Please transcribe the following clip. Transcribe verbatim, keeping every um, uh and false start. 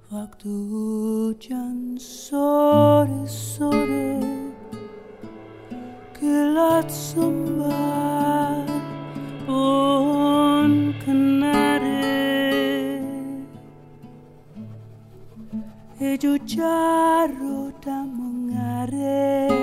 Waktu hujan sore-sore kilat sumber pohon kenari, hijau jarot dan mengare